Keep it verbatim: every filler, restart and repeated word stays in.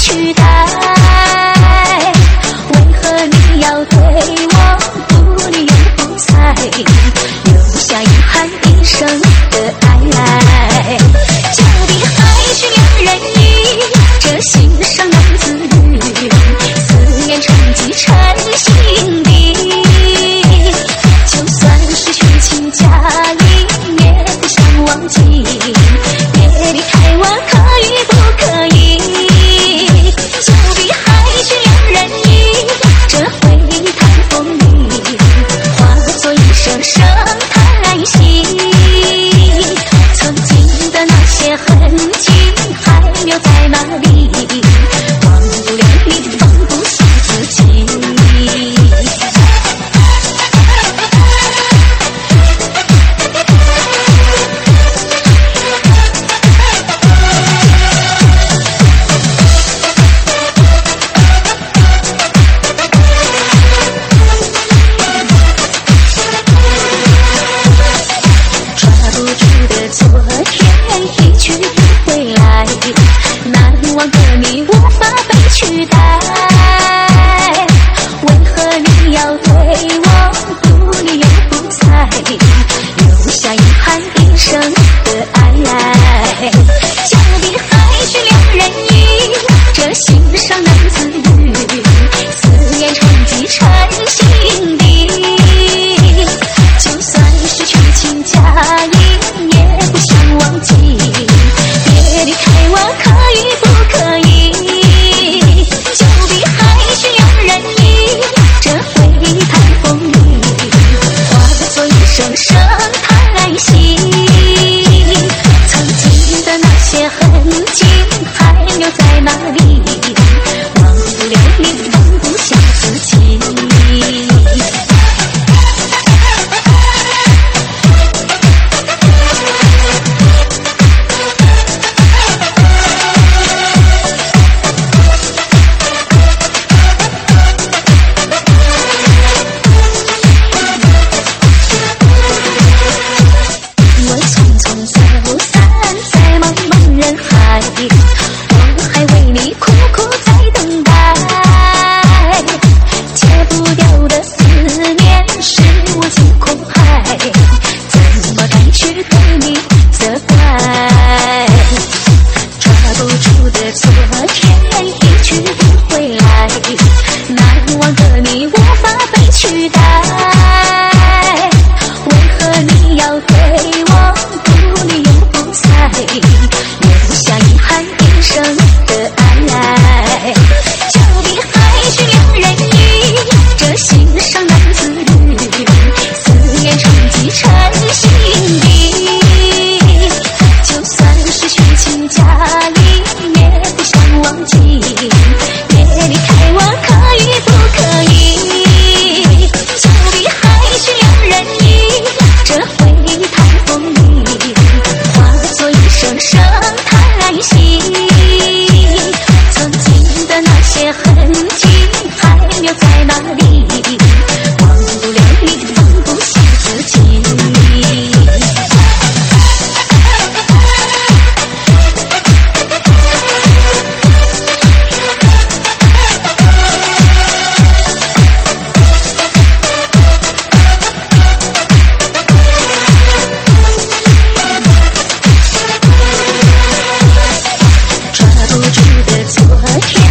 取代？为何你要对我不理又不睬，留下遗憾一生的爱？就比海去两人忆，这心上难自愈，思念沉积成心底。就算失去亲家里，也不想忘记。别离开我可以不可以？就比海去两人忆，这回忆太锋利，化作一声声叹息。曾经的那些痕迹还留在哪里？忘不了你，放不下自己。昨天一去不回来，难忘的你无法被取代。为何你要对我不理又不睬，留下遗憾一生的爱？就比海去两人忆，这心上难自愈，思念沉积成心底。就算失去亲家里，也不想忘记。别离开我可以不可以？就比海去两人忆，这回忆太锋利，化作一声声叹息。曾经的那些痕迹还留在哪里？忘不了你，放不下自己。我还为你苦苦在等待，戒不掉的思念是我惊恐害，怎么该去对你责怪？抓不住的昨天一去不回来，难忘的你无法被取代。为何你要对我不理又不睬，留下遗憾一生的爱？就比海去两人忆，这心上难自愈，思念沉积成心底。就算失去亲家里，也不想忘记。别离开我可以不可以？就比海去两人忆，这回忆太锋利，化作一声声叹息。曾经的那些痕迹还留在哪里？忘不了你，放不下自己。抓不住的昨天